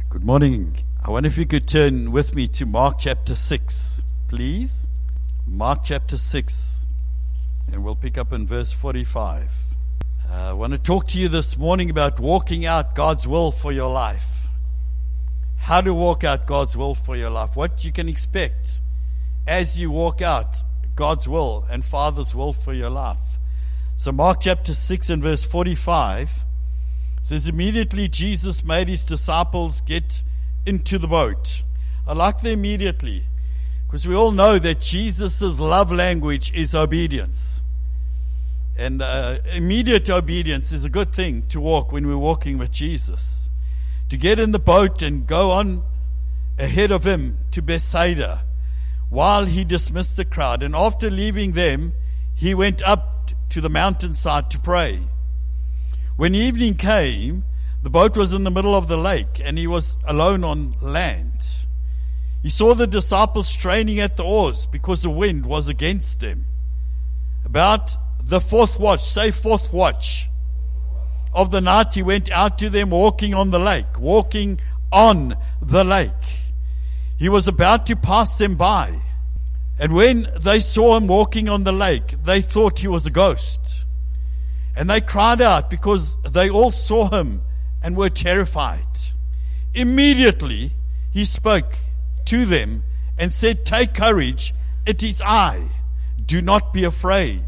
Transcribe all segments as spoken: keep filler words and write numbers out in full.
Good morning. I wonder if you could turn with me to Mark chapter six, please. Mark chapter six, and we'll pick up in verse forty-five. Uh, I want to talk to you this morning about walking out God's will for your life. How to walk out God's will for your life. What you can expect as you walk out God's will and Father's will for your life. So Mark chapter six and verse forty-five says, immediately Jesus made his disciples get into the boat. I like the immediately, because we all know that Jesus' love language is obedience. And uh, immediate obedience is a good thing to walk when we're walking with Jesus. To get in the boat and go on ahead of him to Bethsaida while he dismissed the crowd. And after leaving them, he went up to the mountainside to pray. When evening came, the boat was in the middle of the lake, and he was alone on land. He saw the disciples straining at the oars because the wind was against them. About the fourth watch, say fourth watch, of the night, he went out to them walking on the lake, walking on the lake. He was about to pass them by. And when they saw him walking on the lake, they thought he was a ghost. And they cried out because they all saw him and were terrified. Immediately he spoke to them and said, "Take courage, it is I. Do not be afraid."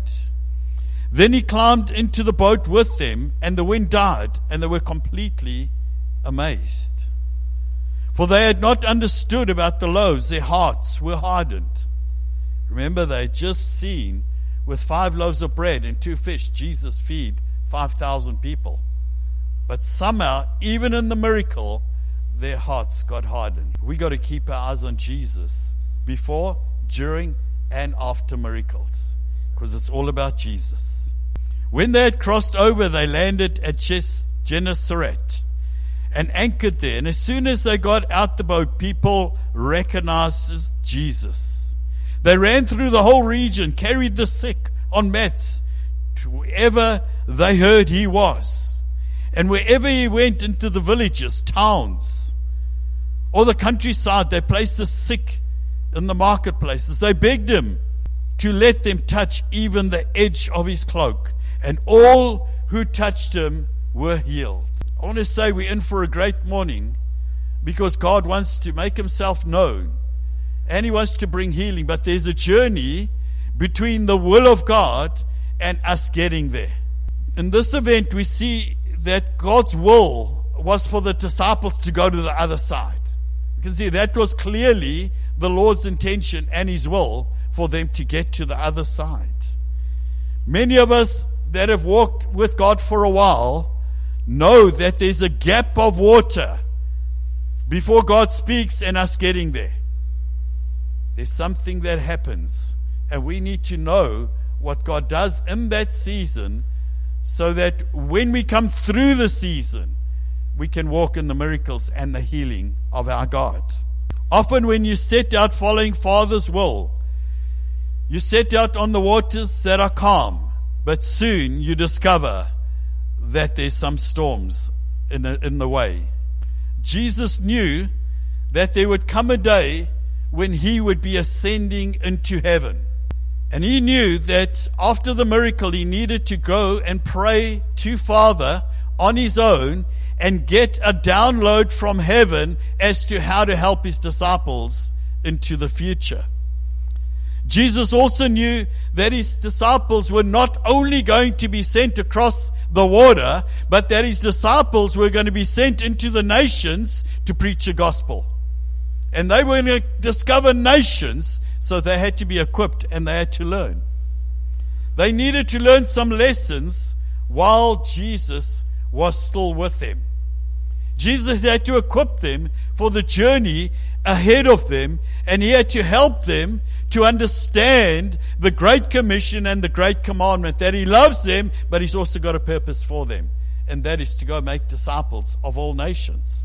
Then he climbed into the boat with them, and the wind died, and they were completely amazed. For they had not understood about the loaves, their hearts were hardened. Remember, they had just seen with five loaves of bread and two fish, Jesus feed five thousand people. But somehow, even in the miracle, their hearts got hardened. We got to keep our eyes on Jesus before, during, and after miracles, because it's all about Jesus. When they had crossed over, they landed at Gennesaret and anchored there. And as soon as they got out the boat, people recognized Jesus. They ran through the whole region, carried the sick on mats to wherever they heard he was. And wherever he went into the villages, towns, or the countryside, they placed the sick in the marketplaces. They begged him to let them touch even the edge of his cloak. And all who touched him were healed. I want to say we're in for a great morning, because God wants to make himself known. And he wants to bring healing. But there's a journey between the will of God and us getting there. In this event, we see that God's will was for the disciples to go to the other side. You can see that was clearly the Lord's intention and his will for them to get to the other side. Many of us that have walked with God for a while know that there's a gap of water before God speaks and us getting there. There's something that happens, and we need to know what God does in that season, so that when we come through the season, we can walk in the miracles and the healing of our God. Often when you set out following Father's will, you set out on the waters that are calm, but soon you discover that there's some storms in the, in the way. Jesus knew that there would come a day when he would be ascending into heaven. And he knew that after the miracle, he needed to go and pray to Father on his own and get a download from heaven as to how to help his disciples into the future. Jesus also knew that his disciples were not only going to be sent across the water, but that his disciples were going to be sent into the nations to preach the gospel. And they were going to discover nations, so they had to be equipped and they had to learn. They needed to learn some lessons while Jesus was still with them. Jesus had to equip them for the journey ahead of them, and he had to help them to understand the Great Commission and the Great Commandment, that he loves them, but he's also got a purpose for them, and that is to go make disciples of all nations.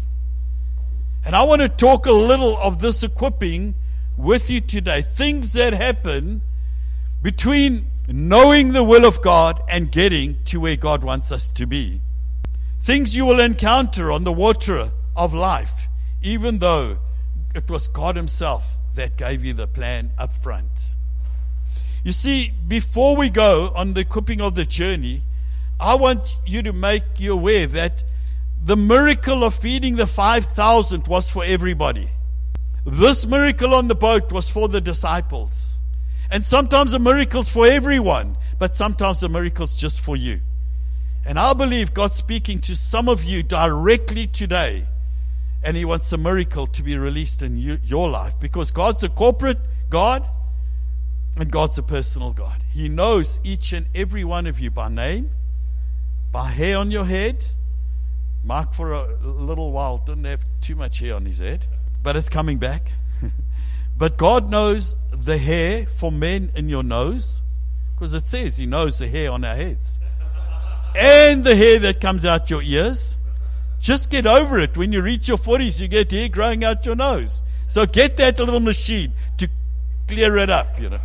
And I want to talk a little of this equipping with you today. Things that happen between knowing the will of God and getting to where God wants us to be. Things you will encounter on the water of life even though it was God himself that gave you the plan up front. You see, before we go on the equipping of the journey, I want you to make you aware that the miracle of feeding the five thousand was for everybody. This miracle on the boat was for the disciples. And sometimes the miracle's for everyone, but sometimes the miracle's just for you. And I believe God's speaking to some of you directly today, and He wants a miracle to be released in you, your life, because God's a corporate God, and God's a personal God. He knows each and every one of you by name, by hair on your head. Mark for a little while didn't have too much hair on his head, but it's coming back. But God knows the hair for men in your nose, because it says He knows the hair on our heads. And the hair that comes out your ears. Just get over it. When you reach your forties, you get hair growing out your nose. So get that little machine to clear it up, you know.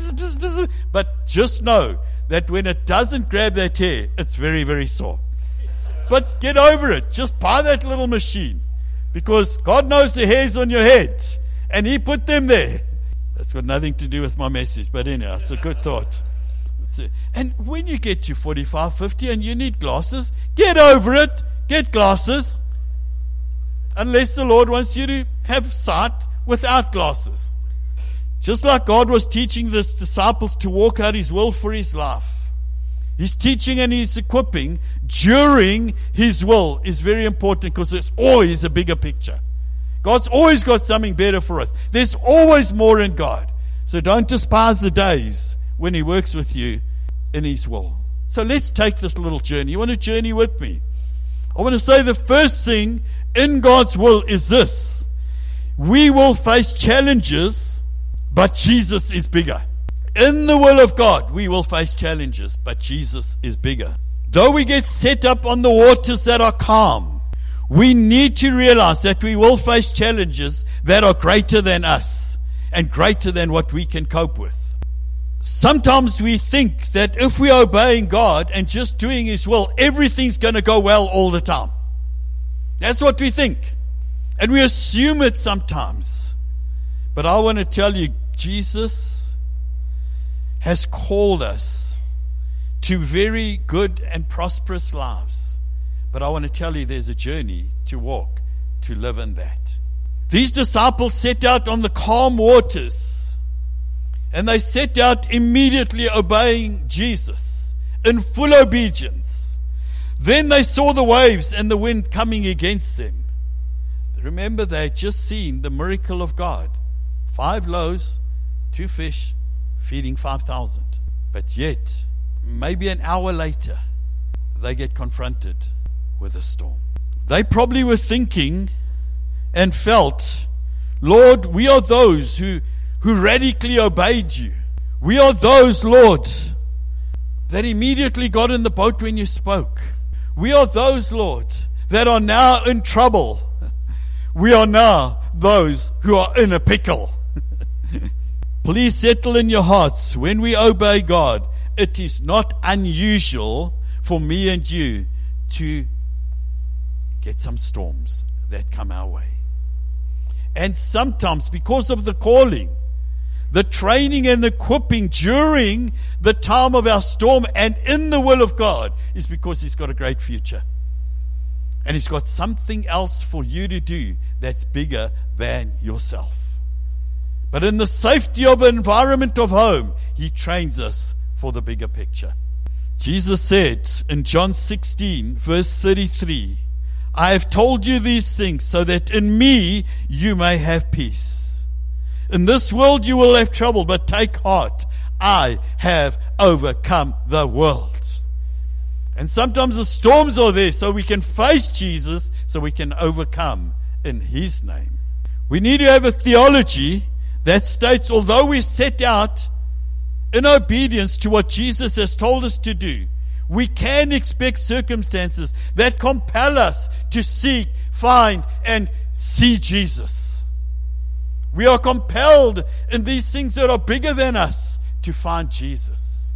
But just know that when it doesn't grab that hair, it's very, very sore. But get over it. Just buy that little machine, because God knows the hairs on your head, and He put them there. That's got nothing to do with my message, but anyhow, it's a good thought. And when you get to forty-five, fifty and you need glasses, get over it. Get glasses. Unless the Lord wants you to have sight without glasses. Just like God was teaching the disciples to walk out His will for His life. His teaching and His equipping during His will is very important, because there's always a bigger picture. God's always got something better for us. There's always more in God. So don't despise the days when He works with you in His will. So let's take this little journey. You want to journey with me? I want to say the first thing in God's will is this. We will face challenges, but Jesus is bigger. In the will of God, we will face challenges, but Jesus is bigger. Though we get set up on the waters that are calm, we need to realize that we will face challenges that are greater than us and greater than what we can cope with. Sometimes we think that if we are obeying God and just doing His will, everything's going to go well all the time. That's what we think. And we assume it sometimes. But I want to tell you, Jesus has called us to very good and prosperous lives. But I want to tell you, there's a journey to walk, to live in that. These disciples set out on the calm waters. And they set out immediately obeying Jesus in full obedience. Then they saw the waves and the wind coming against them. Remember, they had just seen the miracle of God. Five loaves, two fish, feeding five thousand. But yet, maybe an hour later, they get confronted with a storm. They probably were thinking and felt, Lord, we are those who who radically obeyed you. We are those, Lord, that immediately got in the boat when you spoke. We are those, Lord, that are now in trouble. We are now those who are in a pickle. Please settle in your hearts, when we obey God, it is not unusual for me and you to get some storms that come our way. And sometimes, because of the calling, the training and the equipping during the time of our storm and in the will of God, is because He's got a great future. And He's got something else for you to do that's bigger than yourself. But in the safety of an environment of home, He trains us for the bigger picture. Jesus said in John sixteen, verse thirty-three, I have told you these things so that in me you may have peace. In this world you will have trouble, but take heart. I have overcome the world. And sometimes the storms are there so we can face Jesus, so we can overcome in His name. We need to have a theology that states, although we set out in obedience to what Jesus has told us to do, we can expect circumstances that compel us to seek, find, and see Jesus. We are compelled in these things that are bigger than us to find Jesus.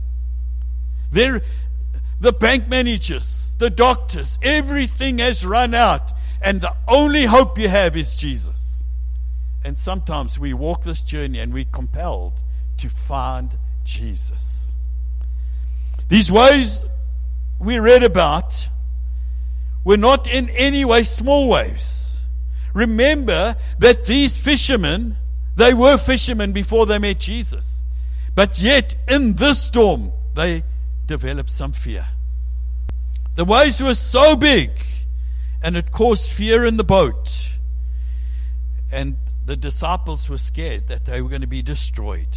They're, the bank managers, the doctors, everything has run out. and the only hope you have is Jesus. And sometimes we walk this journey and we're compelled to find Jesus. These waves we read about were not in any way small waves. Remember that these fishermen, they were fishermen before they met Jesus. But yet, in this storm, they developed some fear. The waves were so big, and it caused fear in the boat. And the disciples were scared that they were going to be destroyed.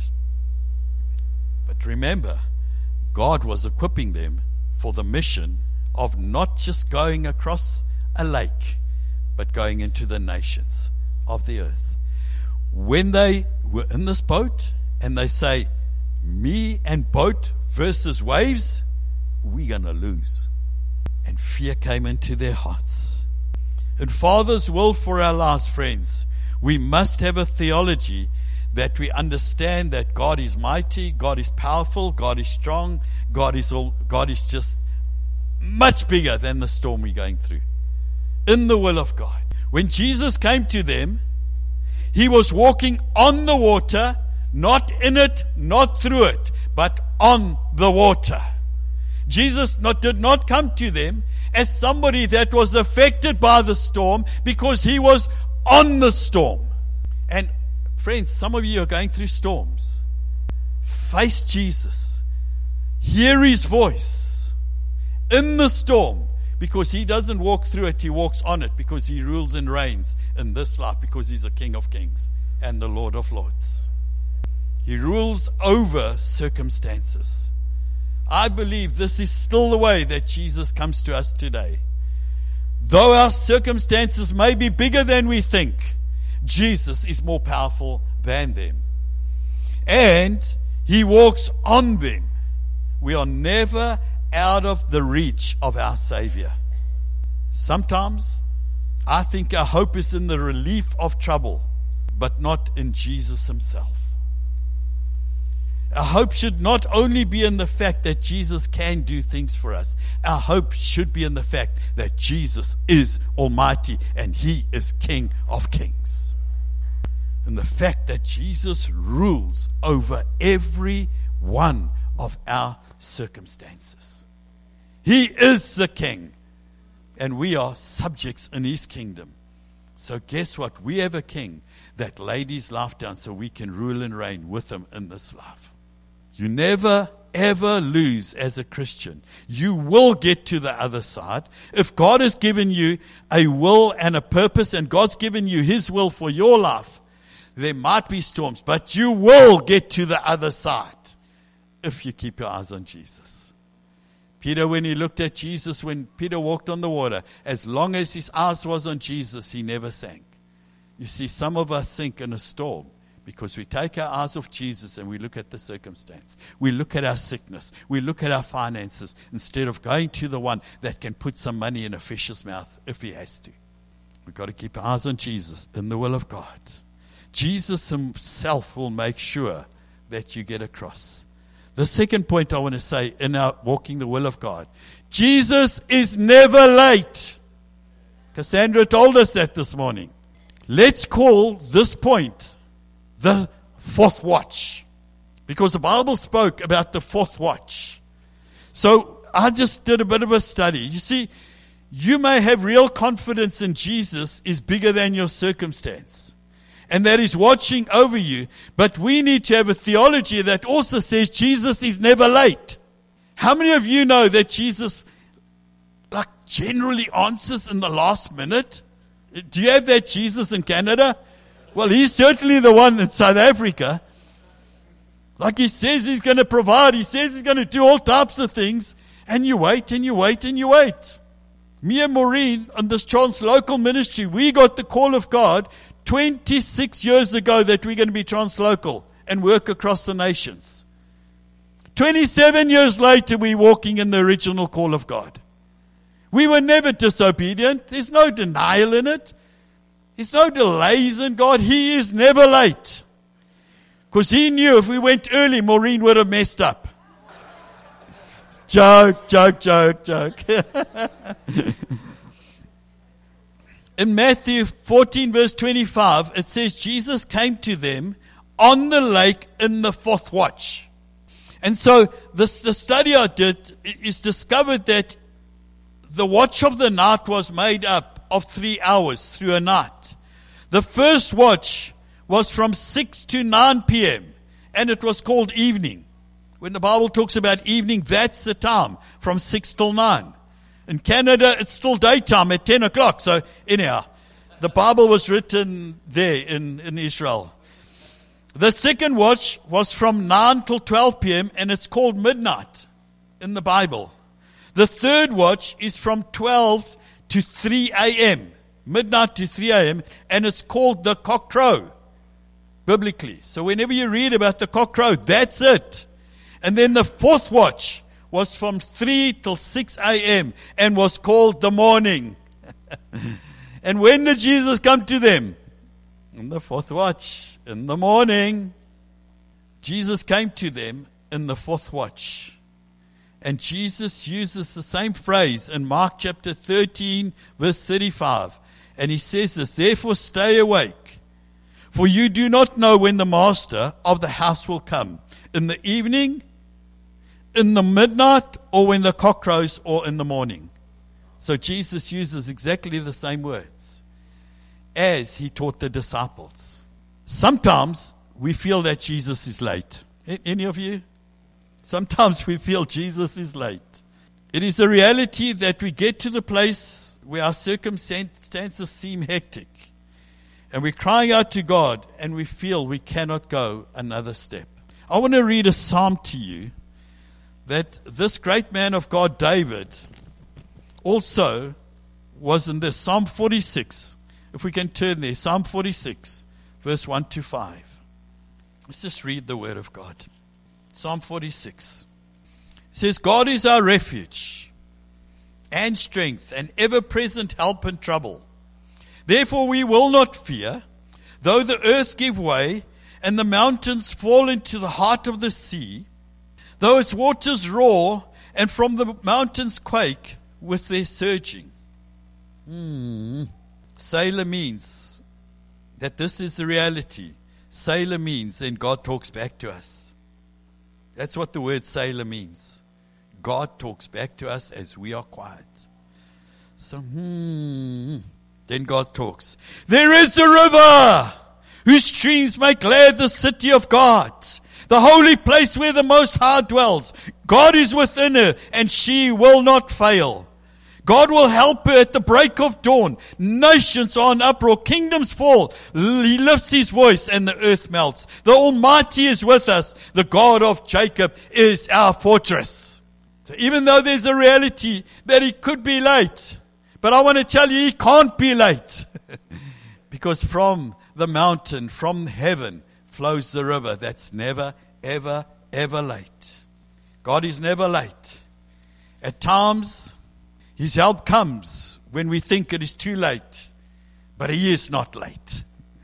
But remember, God was equipping them for the mission of not just going across a lake, but going into the nations of the earth. When they were in this boat and they say, me and boat versus waves, we're going to lose. And fear came into their hearts. In Father's will for our lives, friends, we must have a theology that we understand that God is mighty, God is powerful, God is strong, God is all, God is just much bigger than the storm we're going through. In the will of God. When Jesus came to them, he was walking on the water, not in it, not through it, but on the water. Jesus not, did not come to them as somebody that was affected by the storm, because he was on the storm. And friends, some of you are going through storms. Face Jesus. Hear his voice in the storm, because he doesn't walk through it, he walks on it, because he rules and reigns in this life, because he's a King of Kings and the Lord of Lords. He rules over circumstances. I believe this is still the way that Jesus comes to us today. Though our circumstances may be bigger than we think, Jesus is more powerful than them. And he walks on them. We are never out of the reach of our Savior. Sometimes I think our hope is in the relief of trouble, but not in Jesus himself. Our hope should not only be in the fact that Jesus can do things for us. Our hope should be in the fact that Jesus is Almighty and he is King of Kings. And the fact that Jesus rules over every one of our circumstances. He is the King, and we are subjects in his kingdom. So guess what? We have a King that laid his life down so we can rule and reign with him in this life. You never, ever lose as a Christian. You will get to the other side. If God has given you a will and a purpose, and God's given you his will for your life, there might be storms, but you will get to the other side if you keep your eyes on Jesus. Peter, when he looked at Jesus, when Peter walked on the water, as long as his eyes was on Jesus, he never sank. You see, some of us sink in a storm because we take our eyes off Jesus and we look at the circumstance. We look at our sickness. We look at our finances instead of going to the one that can put some money in a fish's mouth if he has to. We've got to keep our eyes on Jesus in the will of God. Jesus himself will make sure that you get across. The second point I want to say in our walking the will of God, Jesus is never late. Cassandra told us that this morning. Let's call this point the fourth watch, because the Bible spoke about the fourth watch. So I just did a bit of a study. You see, you may have real confidence in Jesus is bigger than your circumstance, and that is watching over you. But we need to have a theology that also says Jesus is never late. How many of you know that Jesus like generally answers in the last minute? Do you have that Jesus in Canada? Well, he's certainly the one in South Africa. Like he says he's going to provide. He says he's going to do all types of things. And you wait and you wait and you wait. Me and Maureen on this translocal ministry, we got the call of God twenty-six years ago that we're going to be translocal and work across the nations. twenty-seven years later, we're walking in the original call of God. We were never disobedient. There's no denial in it. There's no delays in God. He is never late. Because he knew if we went early, Maureen would have messed up. Joke, joke, joke, joke. in Matthew fourteen verse twenty-five, it says Jesus came to them on the lake in the fourth watch. And so this, the study I did is discovered that the watch of the night was made up of three hours through a night. The first watch was from six to nine p.m. and it was called evening. When the Bible talks about evening, that's the time, from six till nine. In Canada, it's still daytime at ten o'clock. So anyhow, the Bible was written there in, in Israel. The second watch was from nine till twelve p.m. and it's called midnight in the Bible. The third watch is from twelve to three a.m., midnight to three a.m., and it's called the cock crow, biblically. So whenever you read about the cock crow, that's it. And then the fourth watch was from three till six a.m. and was called the morning. And when did Jesus come to them? In the fourth watch, in the morning. Jesus came to them in the fourth watch. And Jesus uses the same phrase in Mark chapter thirteen, verse thirty-five. And he says this, therefore stay awake, for you do not know when the master of the house will come, in the evening, in the midnight, or when the cock crows, or in the morning. So Jesus uses exactly the same words as he taught the disciples. Sometimes we feel that Jesus is late. Any of you? Sometimes we feel Jesus is late. It is a reality that we get to the place where our circumstances seem hectic, and we're crying out to God, and we feel we cannot go another step. I want to read a psalm to you that this great man of God, David, also was in this. Psalm forty-six. If we can turn there. Psalm forty-six, verse one to five. Let's just read the word of God. Psalm forty-six. It says, God is our refuge and strength, and ever-present help in trouble. Therefore we will not fear, though the earth give way, and the mountains fall into the heart of the sea, though its waters roar, and from the mountains quake with their surging. Hmm. Selah means that this is the reality. Selah means, and God talks back to us. That's what the word Selah means. God talks back to us as we are quiet. So, hmm. Then God talks. There is a river whose streams make glad the city of God, the holy place where the Most High dwells. God is within her, and she will not fail. God will help her at the break of dawn. Nations are in uproar. Kingdoms fall. He lifts his voice and the earth melts. The Almighty is with us. The God of Jacob is our fortress. So even though there's a reality that he could be late, but I want to tell you he can't be late. Because from the mountain, from heaven, flows the river that's never, ever, ever late. God is never late. At times, his help comes when we think it is too late, but he is not late.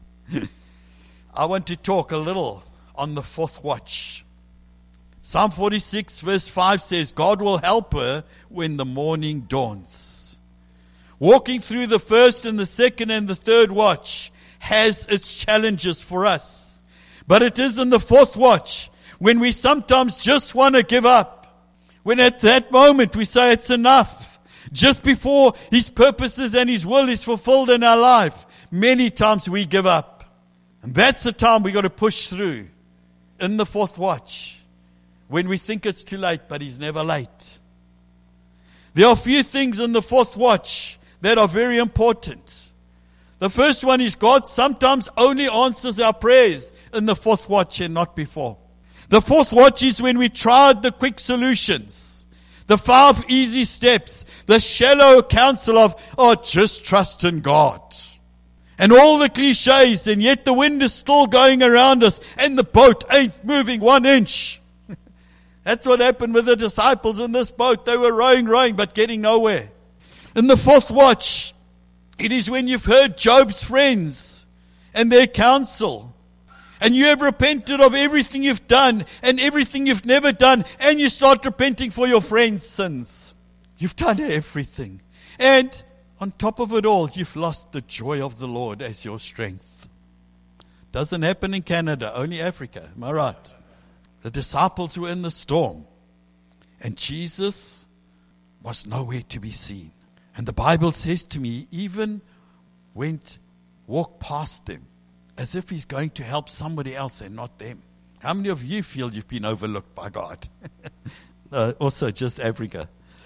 I want to talk a little on the fourth watch. Psalm forty-six verse five says, God will help her when the morning dawns. Walking through the first and the second and the third watch has its challenges for us. But it is in the fourth watch when we sometimes just want to give up. When at that moment we say it's enough. Just before his purposes and his will is fulfilled in our life, many times we give up. And that's the time we got to push through in the fourth watch. When we think it's too late, but he's never late. There are a few things in the fourth watch that are very important. The first one is God sometimes only answers our prayers in the fourth watch and not before. The fourth watch is when we tried the quick solutions, the five easy steps, the shallow counsel of, oh, just trust in God. And all the cliches, and yet the wind is still going around us and the boat ain't moving one inch. That's what happened with the disciples in this boat. They were rowing, rowing, but getting nowhere. In the fourth watch, it is when you've heard Job's friends and their counsel, and you have repented of everything you've done and everything you've never done, and you start repenting for your friends' sins. You've done everything. And, On top of it all, you've lost the joy of the Lord as your strength. Doesn't happen in Canada, only Africa. Am I right? The disciples were in the storm, and Jesus was nowhere to be seen. And the Bible says to me, even went, walked past them, as if he's going to help somebody else and not them. How many of you feel you've been overlooked by God? No, also just Africa.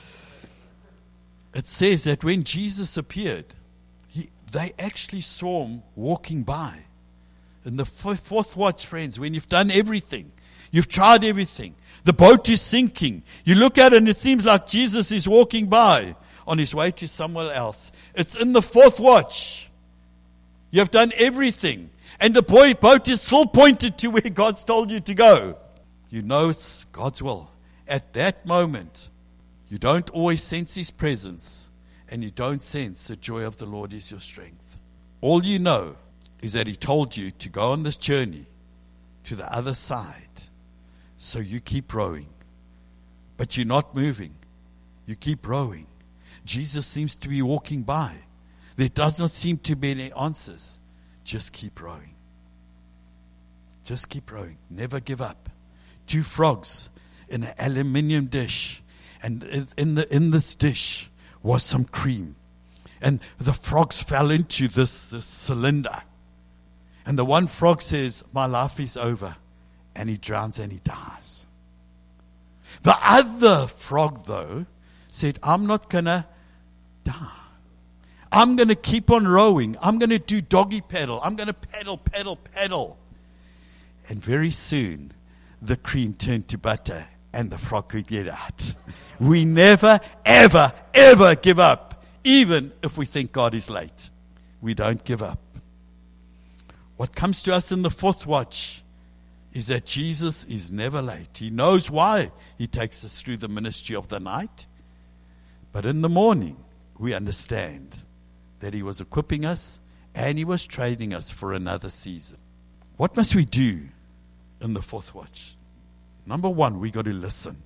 It says that when Jesus appeared, he, they actually saw him walking by. In the fourth watch, friends, when you've done everything, you've tried everything, the boat is sinking, you look at it and it seems like Jesus is walking by on his way to somewhere else. It's in the fourth watch. You have done everything, and the boat is still pointed to where God's told you to go. You know it's God's will. At that moment, you don't always sense his presence, and you don't sense the joy of the Lord is your strength. All you know is that he told you to go on this journey to the other side. So you keep rowing. But you're not moving. You keep rowing. Jesus seems to be walking by. There does not seem to be any answers. Just keep rowing. Just keep rowing. Never give up. Two frogs in an aluminium dish. And in the in this dish was some cream. And the frogs fell into this, this cylinder. And the one frog says, my life is over. And he drowns and he dies. The other frog, though, said, I'm not going to die. I'm going to keep on rowing. I'm going to do doggy paddle. I'm going to paddle, paddle, paddle. And very soon, the cream turned to butter and the frog could get out. We never, ever, ever give up, even if we think God is late. We don't give up. What comes to us in the fourth watch is that Jesus is never late. He knows why he takes us through the ministry of the night. But in the morning, we understand that he was equipping us and he was training us for another season. What must we do in the fourth watch? Number one, we got to listen.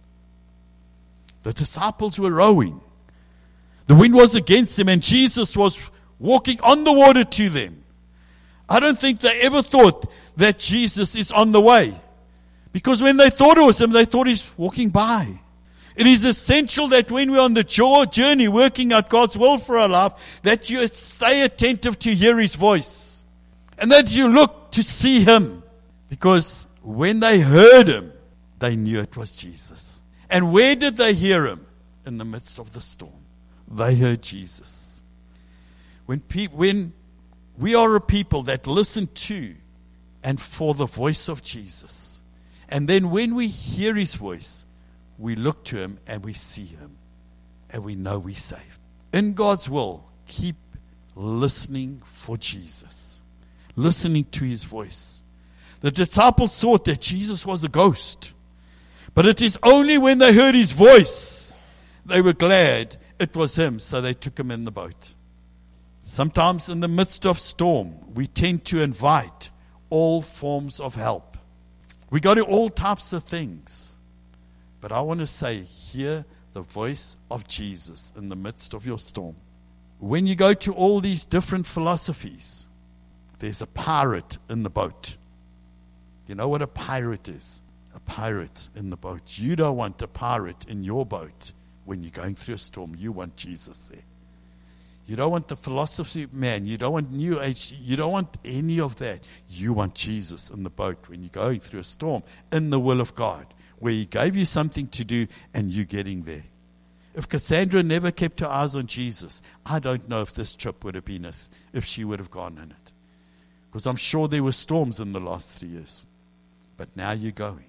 The disciples were rowing. The wind was against them and Jesus was walking on the water to them. I don't think they ever thought that Jesus is on the way. Because when they thought it was him, they thought he's walking by. It is essential that when we're on the journey working out God's will for our life, that you stay attentive to hear his voice. And that you look to see him. Because when they heard him, they knew it was Jesus. And where did they hear him? In the midst of the storm. They heard Jesus. When, pe- when we are a people that listen to and for the voice of Jesus. And then when we hear his voice, we look to him and we see him. And we know we're saved. In God's will, keep listening for Jesus. Listening to his voice. The disciples thought that Jesus was a ghost. But it is only when they heard his voice, they were glad it was him, so they took him in the boat. Sometimes in the midst of storm, we tend to invite all forms of help. We go to all types of things. But I want to say, hear the voice of Jesus in the midst of your storm. When you go to all these different philosophies, there's a pirate in the boat. You know what a pirate is? A pirate in the boat. You don't want a pirate in your boat when you're going through a storm. You want Jesus there. You don't want the philosophy man. You don't want New Age. You don't want any of that. You want Jesus in the boat when you're going through a storm in the will of God, where he gave you something to do and you're getting there. If Cassandra never kept her eyes on Jesus, I don't know if this trip would have been us, if she would have gone in it. Because I'm sure there were storms in the last three years. But now you're going.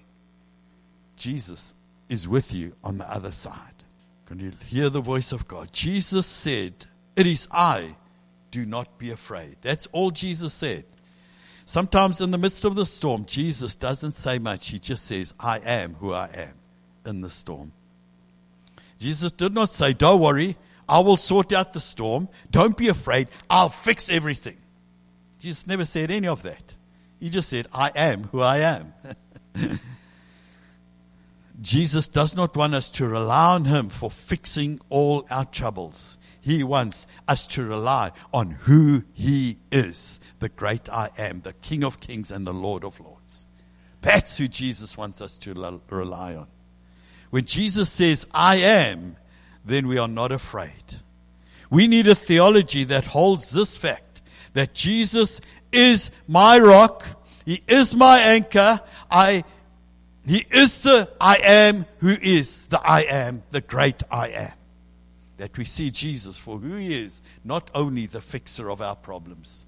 Jesus is with you on the other side. Can you hear the voice of God? Jesus said, it is I, do not be afraid. That's all Jesus said. Sometimes in the midst of the storm, Jesus doesn't say much. He just says, I am who I am in the storm. Jesus did not say, don't worry, I will sort out the storm. Don't be afraid, I'll fix everything. Jesus never said any of that. He just said, I am who I am. Jesus does not want us to rely on him for fixing all our troubles. He wants us to rely on who he is, the great I am, the King of kings and the Lord of lords. That's who Jesus wants us to rely on. When Jesus says, I am, then we are not afraid. We need a theology that holds this fact, that Jesus is my rock, he is my anchor, I, he is the I am who is the I am, the great I am. That we see Jesus for who he is, not only the fixer of our problems.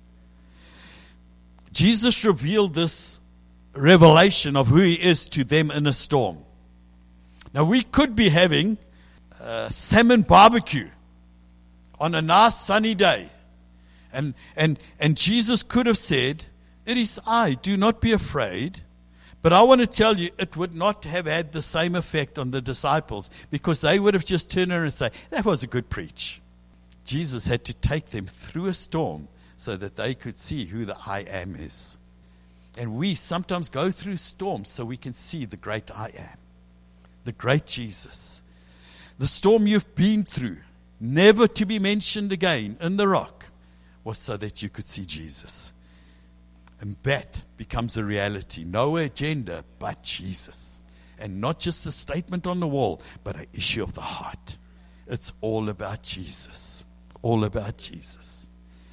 Jesus revealed this revelation of who he is to them in a storm. Now we could be having a salmon barbecue on a nice sunny day. And, and, and Jesus could have said, it is I, do not be afraid. But I want to tell you, it would not have had the same effect on the disciples, because they would have just turned around and say, that was a good preach. Jesus had to take them through a storm so that they could see who the I am is. And we sometimes go through storms so we can see the great I am, the great Jesus. The storm you've been through, never to be mentioned again in the rock, was so that you could see Jesus. And that becomes a reality. No agenda but Jesus. And not just a statement on the wall, but an issue of the heart. It's all about Jesus. All about Jesus.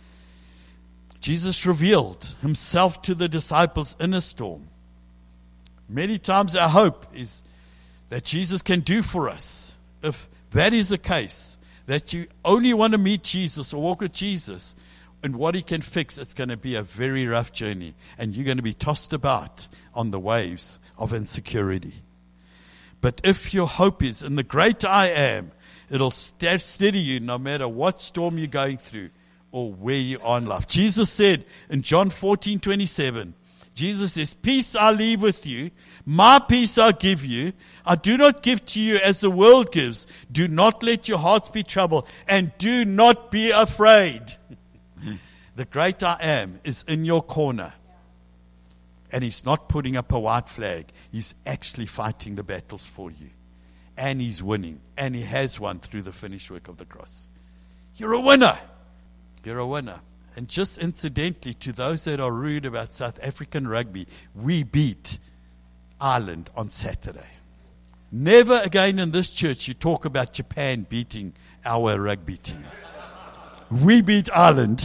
Jesus revealed himself to the disciples in a storm. Many times our hope is that Jesus can do for us. If that is the case, that you only want to meet Jesus or walk with Jesus, and what he can fix, it's going to be a very rough journey. And you're going to be tossed about on the waves of insecurity. But if your hope is in the great I am, it'll steady you no matter what storm you're going through or where you are in life. Jesus said in John fourteen twenty-seven, Jesus says, peace I leave with you, my peace I give you. I do not give to you as the world gives. Do not let your hearts be troubled, and do not be afraid. The great I am is in your corner. And he's not putting up a white flag. He's actually fighting the battles for you. And he's winning. And he has won through the finished work of the cross. You're a winner. You're a winner. And just incidentally, to those that are rude about South African rugby, we beat Ireland on Saturday. Never again in this church you talk about Japan beating our rugby team. We beat Ireland.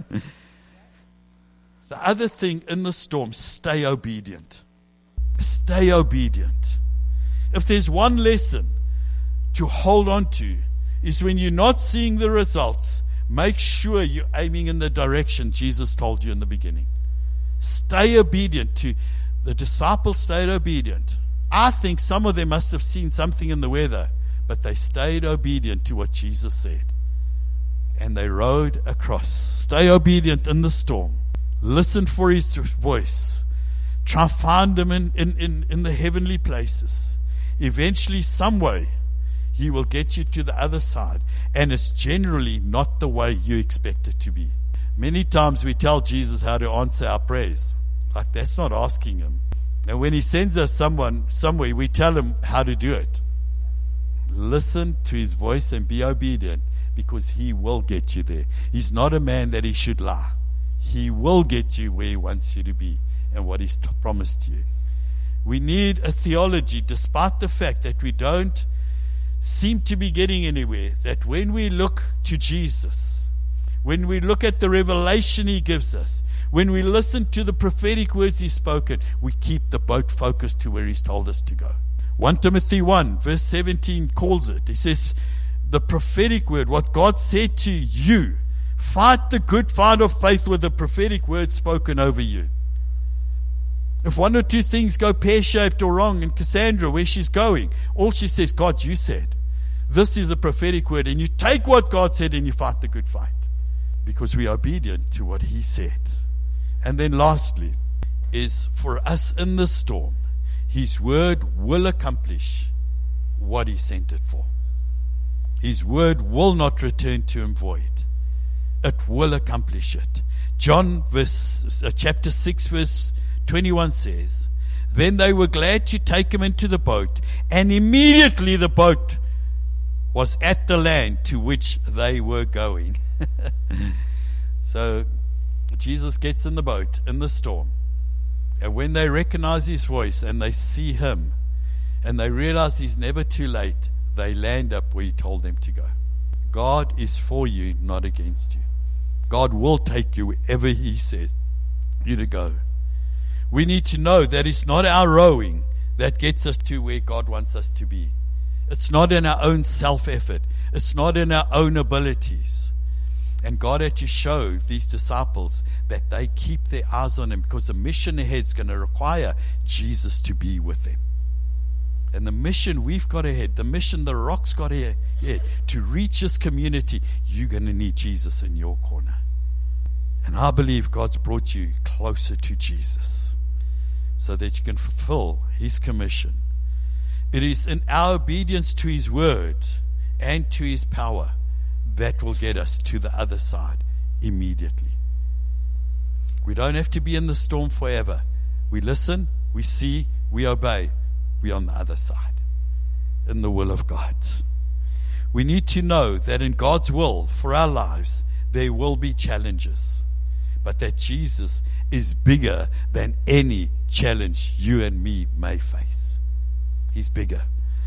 The other thing in the storm, stay obedient. Stay obedient. If there's one lesson to hold on to, is when you're not seeing the results, make sure you're aiming in the direction Jesus told you in the beginning. Stay obedient. To the disciples stayed obedient. I think some of them must have seen something in the weather, but they stayed obedient to what Jesus said. And they rowed across. Stay obedient in the storm. Listen for his voice. Try to find him in, in, in, in the heavenly places. Eventually, some way, he will get you to the other side. And it's generally not the way you expect it to be. Many times we tell Jesus how to answer our prayers. Like, that's not asking him. And when he sends us someone somewhere, we tell him how to do it. Listen to his voice and be obedient, because he will get you there. He's not a man that he should lie. He will get you where he wants you to be and what he's t- promised you. We need a theology, despite the fact that we don't seem to be getting anywhere, that when we look to Jesus, when we look at the revelation he gives us, when we listen to the prophetic words he's spoken, we keep the boat focused to where he's told us to go. First Timothy one verse seventeen calls it. He says, the prophetic word, what God said to you, fight the good fight of faith with the prophetic word spoken over you. If one or two things go pear-shaped or wrong in Cassandra, where she's going, all she says, God, you said. This is a prophetic word, and you take what God said and you fight the good fight, because we are obedient to what he said. And then lastly, is for us in the storm, his word will accomplish what he sent it for. His word will not return to him void. It will accomplish it. John verse, uh, chapter six verse twenty-one says, Then they were glad to take him into the boat, and immediately the boat was at the land to which they were going. So Jesus gets in the boat in the storm, and when they recognize his voice and they see him and they realize he's never too late, they land up where he told them to go. God is for you, not against you. God will take you wherever he says you to go. We need to know that it's not our rowing that gets us to where God wants us to be. It's not in our own self-effort. It's not in our own abilities. And God had to show these disciples that they keep their eyes on him, because the mission ahead is going to require Jesus to be with them. And the mission we've got ahead, the mission the Rock's got ahead, to reach this community, you're going to need Jesus in your corner. And I believe God's brought you closer to Jesus so that you can fulfill his commission. It is in our obedience to his word and to his power that will get us to the other side immediately. We don't have to be in the storm forever. We listen, we see, we obey. We're on the other side, in the will of God. We need to know that in God's will for our lives, there will be challenges, but that Jesus is bigger than any challenge you and me may face. He's bigger.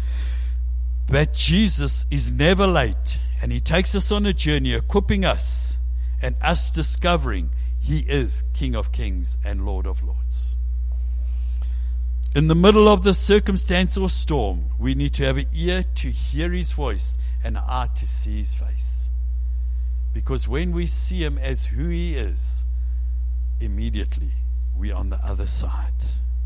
That Jesus is never late, and he takes us on a journey equipping us and us discovering he is King of Kings and Lord of Lords. In the middle of the circumstance or storm, we need to have an ear to hear his voice and an eye to see his face. Because when we see him as who he is, immediately we're on the other side.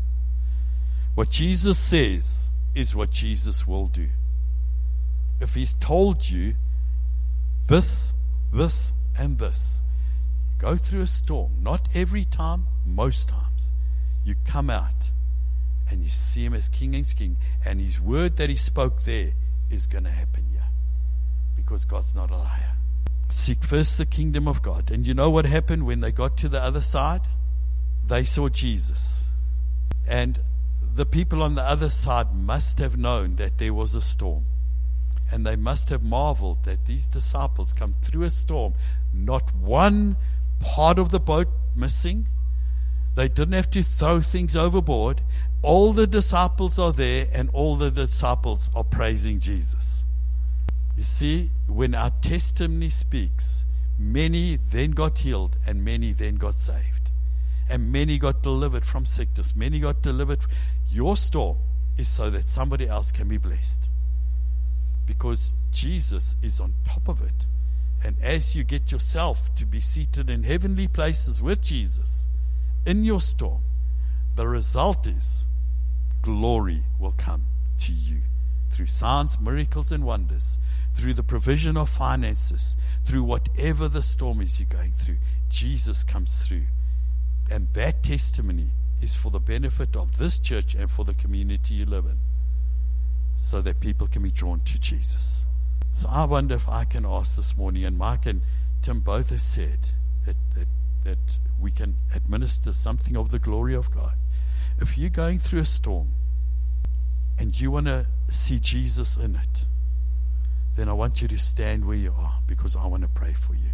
What Jesus says is what Jesus will do. If he's told you this, this, and this, go through a storm. Not every time, most times. You come out and you see him as King and King, and his word that he spoke there is going to happen here, because God's not a liar. Seek first the kingdom of God. And you know what happened when they got to the other side? They saw Jesus. And the people on the other side must have known that there was a storm. And they must have marveled that these disciples come through a storm, not one part of the boat missing. They didn't have to throw things overboard. All the disciples are there, and all the disciples are praising Jesus. You see, when our testimony speaks, many then got healed, and many then got saved. And many got delivered from sickness. Many got delivered. Your storm is so that somebody else can be blessed. Because Jesus is on top of it. And as you get yourself to be seated in heavenly places with Jesus in your storm, the result is glory will come to you through signs, miracles, and wonders, through the provision of finances, through whatever the storm is you're going through. Jesus comes through. And that testimony is for the benefit of this church and for the community you live in, so that people can be drawn to Jesus. So I wonder if I can ask this morning, and Mike and Tim both have said that, that, that we can administer something of the glory of God. If you're going through a storm and you want to see Jesus in it, then I want you to stand where you are, because I want to pray for you.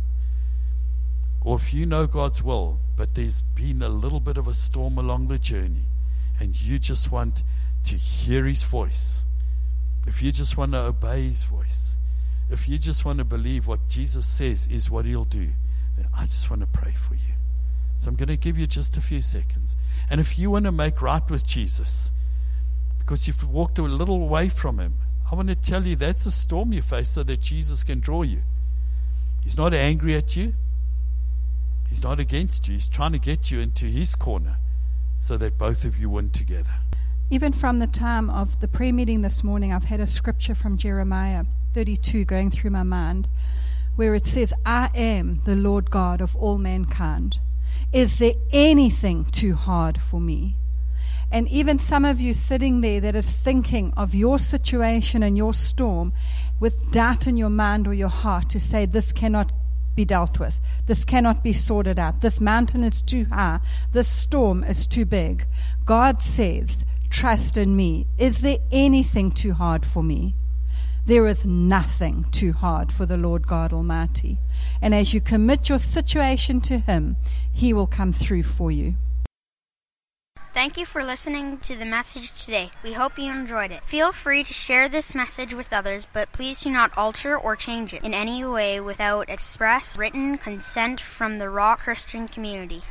Or if you know God's will, but there's been a little bit of a storm along the journey, and you just want to hear his voice, if you just want to obey his voice, if you just want to believe what Jesus says is what he'll do, then I just want to pray for you. So I'm going to give you just a few seconds. And if you want to make right with Jesus, because you've walked a little away from him, I want to tell you that's a storm you face so that Jesus can draw you. He's not angry at you. He's not against you. He's trying to get you into his corner so that both of you win together. Even from the time of the prayer meeting this morning, I've had a scripture from Jeremiah thirty-two going through my mind, where it says, I am the Lord God of all mankind. Is there anything too hard for me? And even some of you sitting there that are thinking of your situation and your storm with doubt in your mind or your heart to say, this cannot be dealt with. This cannot be sorted out. This mountain is too high. This storm is too big. God says, trust in me. Is there anything too hard for me? There is nothing too hard for the Lord God Almighty. And as you commit your situation to Him, He will come through for you. Thank you for listening to the message today. We hope you enjoyed it. Feel free to share this message with others, but please do not alter or change it in any way without express written consent from the Rock Christian community.